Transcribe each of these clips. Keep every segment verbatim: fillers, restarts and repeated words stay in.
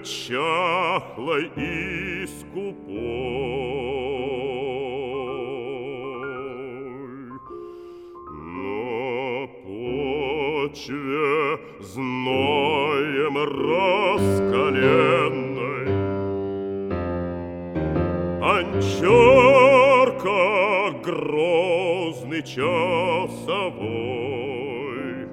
чахлой и скупой, на почве зноем раскаленной, Анчарка грозный часовой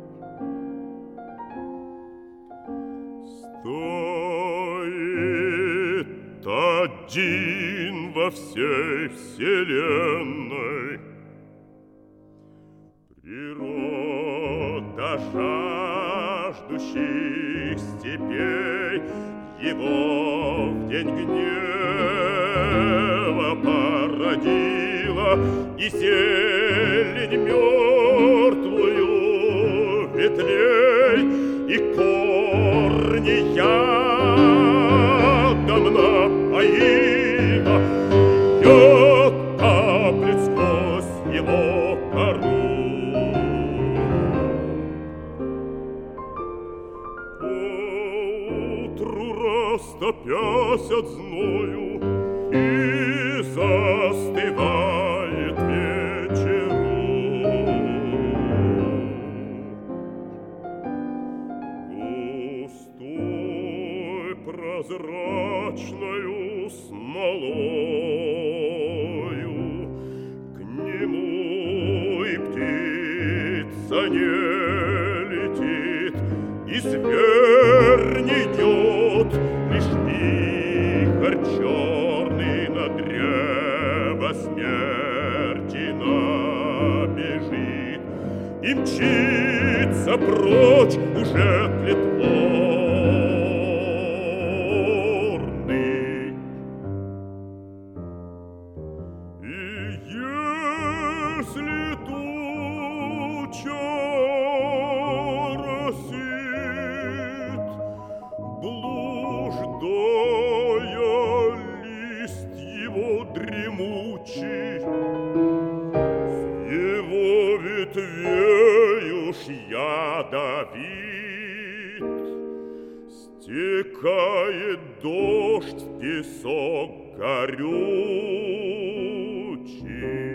стоит один во всей вселенной. Природа жаждущих степей его в день гнева породила, и зелень мертвую ветвей, и корни ядом напоила, яд каплет сквозь его кору. Растопясь от зною, и застывает вечеру. Густой прозрачною смолою к нему и птица не летит, и зверь не идет, лишь вихрь черный на древо смерти набежит и мчится прочь уже тлетворный. И если туча росит, блуждая лист его дремучий, с его ветвей уж ядовит, стекает дождь в песок горючий.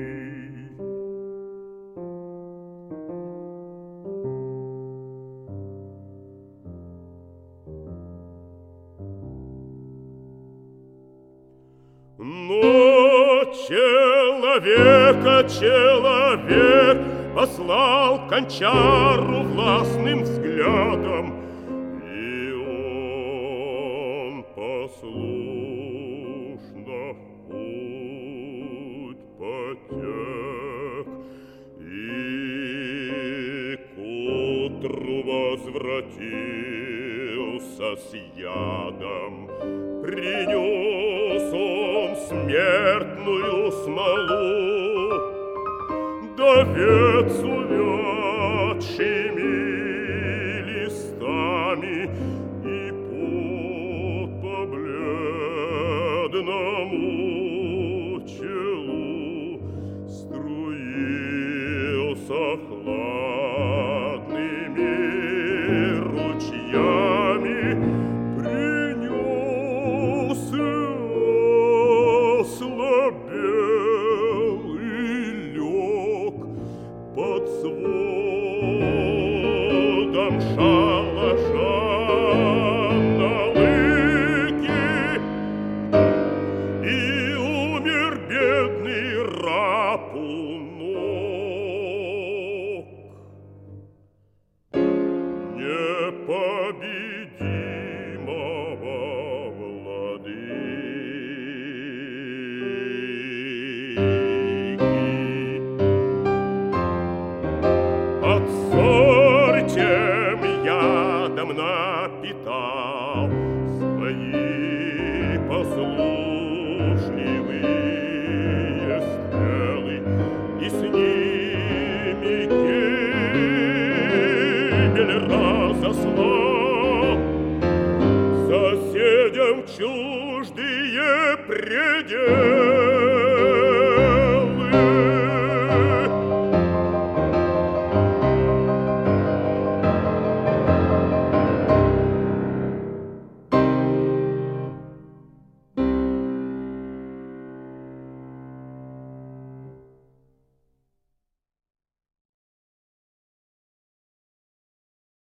Но человека человек послал к Анчару властным взглядом, и он послушно в путь потек, и к утру возвратился с ядом. Принес он смертную смолу, да вец увядшими листами, и пот по бледному челу струился хладными ручьями. Ослабел и лег под сводом шалаша на лыке, и умер бедный раб у ног. Непобедимого тем ядом напитал свои послушливые стрелы, и с ними гибель разослал соседям чуждые пределы.